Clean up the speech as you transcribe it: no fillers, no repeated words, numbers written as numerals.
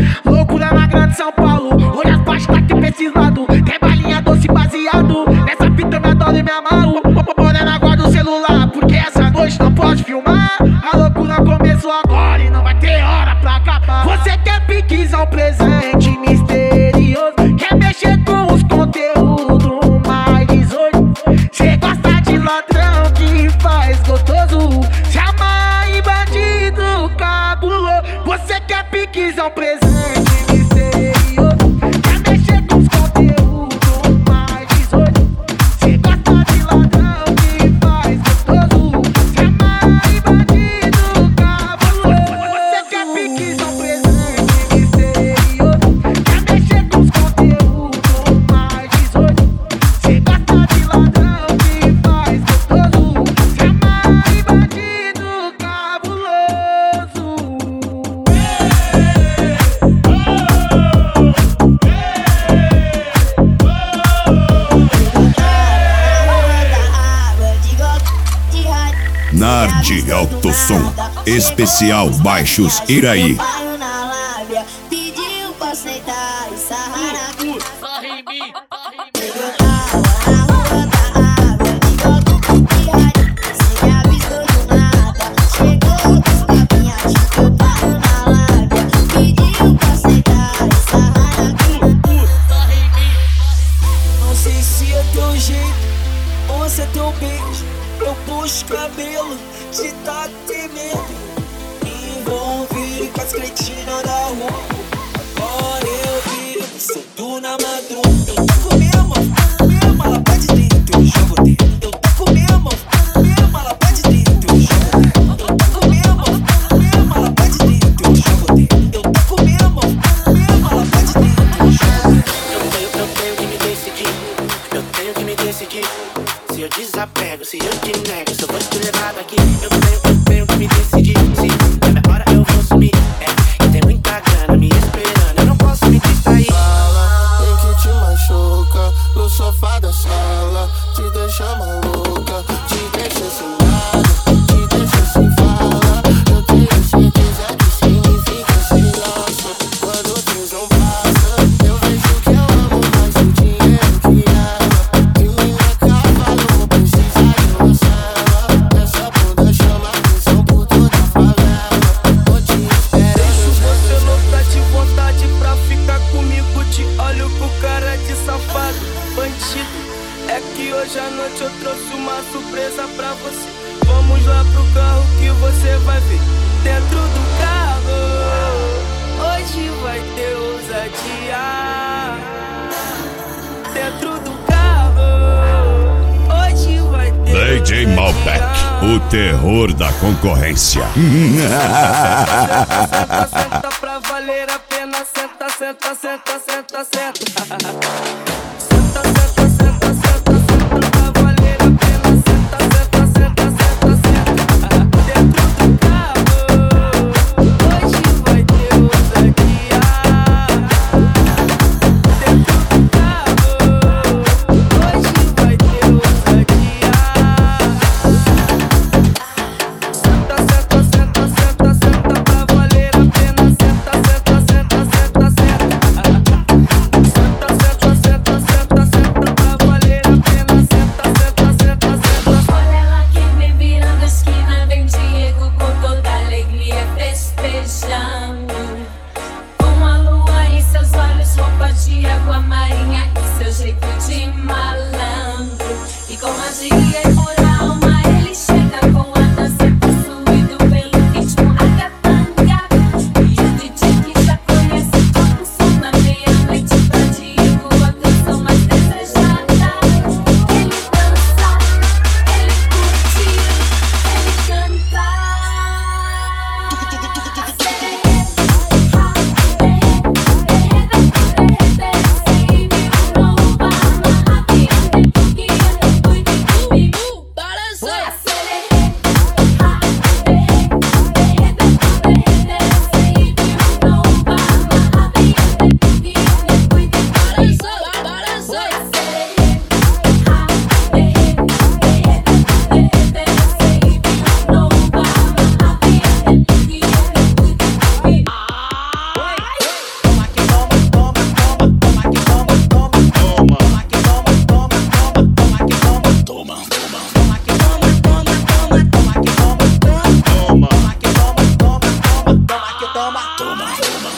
Loucura na grande São Paulo, olha as baixas daqui pra esses lados. Tem balinha doce baseado, nessa fita eu me adoro e me amarro. Morena, guarda o celular, porque essa noite não pode filmar. A loucura começou agora e não vai ter hora pra acabar. Você quer piquizar um presente misterioso, quer mexer com os conteúdos mais 18. Cê gosta de ladrão que faz gostoso, se amarra em bandido cabuloso. Você quer piquizar um presente misterioso, quer mexer com os conteúdos mais 18. Cê gosta de ladrão que faz gostoso, se amarra em bandido cabuloso. Você quer piquizar um presente misterioso, quer mexer com os conteúdos mais 18. Cê gosta de ladrão que faz gostoso, se amarra em bandido cabuloso. Nard Alto Som, especial Baixos Iraí. Pediu pra aceitar e sarrar aqui. Não sei se é teu jeito ou se é teu beijo. Eu puxo o cabelo de tá temendo, me envolvi com as cretinas da rua. Agora eu vivo solto na madruga. Eu tô com mesmo, ela pede dentro, eu jogo dentro. Eu tô com mesmo, ela pede dentro, eu jogo dentro. Eu tô com mesmo, ela pede dentro, eu jogo dentro. Eu tô com mesmo, ela pede dentro, eu jogo dentro. Eu tenho que me decidir, eu tenho que me decidir. Se eu desapego, se eu te nego, se eu vou te levar daqui. Eu tenho que me decidir. Se é minha hora eu vou sumir. Eu tenho muita grana me esperando, eu não posso me distrair. Fala, tem que te machuca no sofá da sala, te deixa maluca, te deixa sem nada, te deixa sem fala. Eu tenho certeza que significa sem graça. Quando o tesão passa, eu vejo que eu amo mais o dinheiro que ela. De mim é cavalo, não precisa de uma cela. Essa bunda chama atenção por toda a favela. Tô te esperando. Você não tá de vontade pra ficar comigo, te olho com cara de safado, bandido. É que hoje à noite eu trouxe uma surpresa pra você. Vamos lá pro carro que você vai ver. Dentro do carro, hoje vai ter ousadia. Dentro do carro, hoje vai ter DJ Malbec, o terror da concorrência. Senta pra valer a pena, senta, senta, senta, senta, senta. Com a lua em seus olhos, roupa de água marinha e seu jeito de malandro.